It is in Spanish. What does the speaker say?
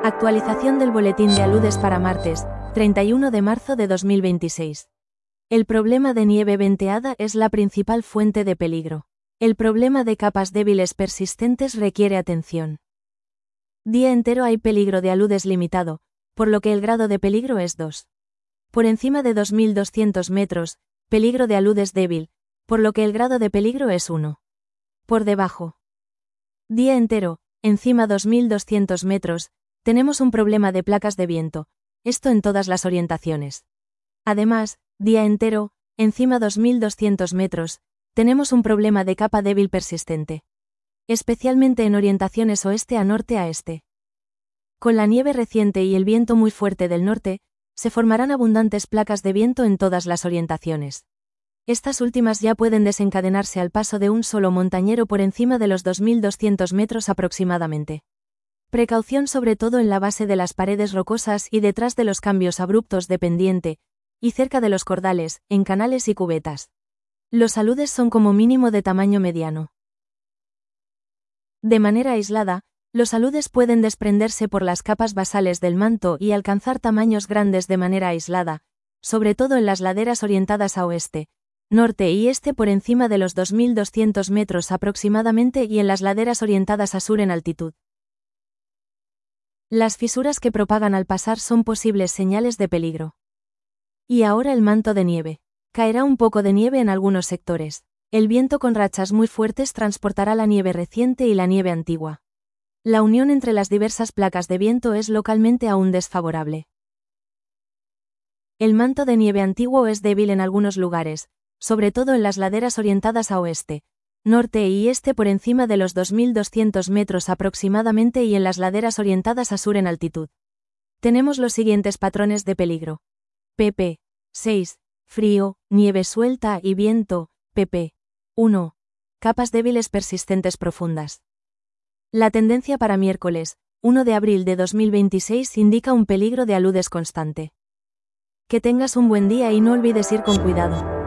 Actualización del boletín de aludes para martes, 31 de marzo de 2026. El problema de nieve venteada es la principal fuente de peligro. El problema de capas débiles persistentes requiere atención. Día entero hay peligro de aludes limitado, por lo que el grado de peligro es 2. Por encima de 2200 metros, peligro de aludes débil, por lo que el grado de peligro es 1. Por debajo. Día entero, encima 2200 metros, tenemos un problema de placas de viento, esto en todas las orientaciones. Además, día entero, encima 2200 metros, tenemos un problema de capa débil persistente. Especialmente en orientaciones oeste a norte a este. Con la nieve reciente y el viento muy fuerte del norte, se formarán abundantes placas de viento en todas las orientaciones. Estas últimas ya pueden desencadenarse al paso de un solo montañero por encima de los 2200 metros aproximadamente. Precaución sobre todo en la base de las paredes rocosas y detrás de los cambios abruptos de pendiente, y cerca de los cordales, en canales y cubetas. Los aludes son como mínimo de tamaño mediano. De manera aislada, los aludes pueden desprenderse por las capas basales del manto y alcanzar tamaños grandes de manera aislada, sobre todo en las laderas orientadas a oeste, norte y este por encima de los 2200 metros aproximadamente y en las laderas orientadas a sur en altitud. Las fisuras que propagan al pasar son posibles señales de peligro. Y ahora el manto de nieve. Caerá un poco de nieve en algunos sectores. El viento con rachas muy fuertes transportará la nieve reciente y la nieve antigua. La unión entre las diversas placas de viento es localmente aún desfavorable. El manto de nieve antiguo es débil en algunos lugares, sobre todo en las laderas orientadas a oeste, norte y este por encima de los 2200 metros aproximadamente y en las laderas orientadas a sur en altitud. Tenemos los siguientes patrones de peligro. pp. 6. Frío, nieve suelta y viento. pp. 1. Capas débiles persistentes profundas. La tendencia para miércoles, 1 de abril de 2026 indica un peligro de aludes constante. Que tengas un buen día y no olvides ir con cuidado.